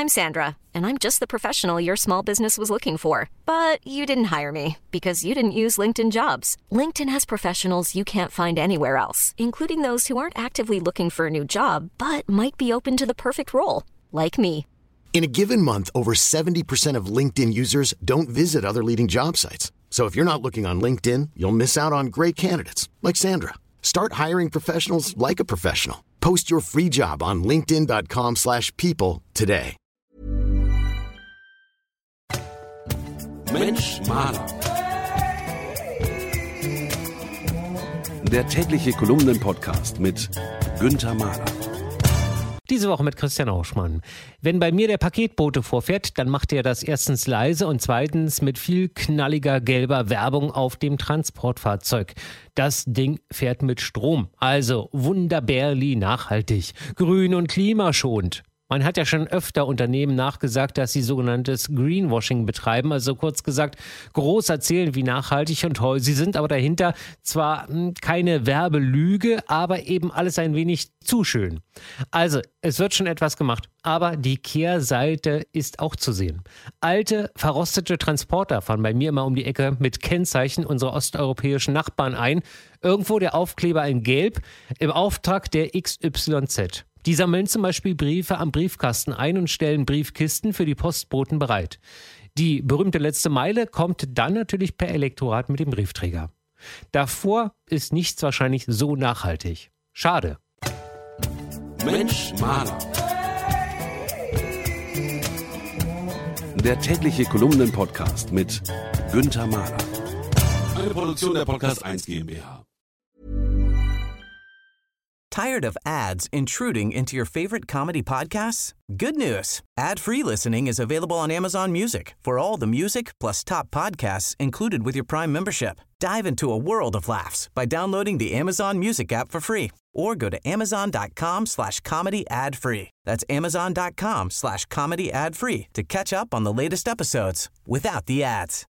I'm Sandra, and I'm just the professional your small business was looking for. But you didn't hire me because you didn't use LinkedIn Jobs. LinkedIn has professionals you can't find anywhere else, including those who aren't actively looking for a new job, but might be open to the perfect role, like me. In a given month, over 70% of LinkedIn users don't visit other leading job sites. So if you're not looking on LinkedIn, you'll miss out on great candidates like Sandra. Start hiring professionals like a professional. Post your free job on linkedin.com/people today. Mensch, Maler. Der tägliche Kolumnen-Podcast mit Günther Mahler. Diese Woche mit Christian Rauschmann. Wenn bei mir der Paketbote vorfährt, dann macht er das erstens leise und zweitens mit viel knalliger gelber Werbung auf dem Transportfahrzeug. Das Ding fährt mit Strom, also wunderbärli nachhaltig, grün und klimaschonend. Man hat ja schon öfter Unternehmen nachgesagt, dass sie sogenanntes Greenwashing betreiben, also kurz gesagt, groß erzählen, wie nachhaltig und toll sie sind, aber dahinter zwar keine Werbelüge, aber eben alles ein wenig zu schön. Also, es wird schon etwas gemacht, aber die Kehrseite ist auch zu sehen. Alte, verrostete Transporter fahren bei mir immer um die Ecke mit Kennzeichen unserer osteuropäischen Nachbarn ein. Irgendwo der Aufkleber in Gelb im Auftrag der XYZ. Die sammeln zum Beispiel Briefe am Briefkasten ein und stellen Briefkisten für die Postboten bereit. Die berühmte letzte Meile kommt dann natürlich per Elektrorat mit dem Briefträger. Davor ist nichts wahrscheinlich so nachhaltig. Schade. Mensch, Maler. Der tägliche Kolumnen-Podcast mit Günther Mahler. Eine Produktion der Podcast 1 GmbH. Tired of ads intruding into your favorite comedy podcasts? Good news. Ad-free listening is available on Amazon Music for all the music plus top podcasts included with your Prime membership. Dive into a world of laughs by downloading the Amazon Music app for free or go to amazon.com/comedy ad-free. That's amazon.com/comedy ad-free to catch up on the latest episodes without the ads.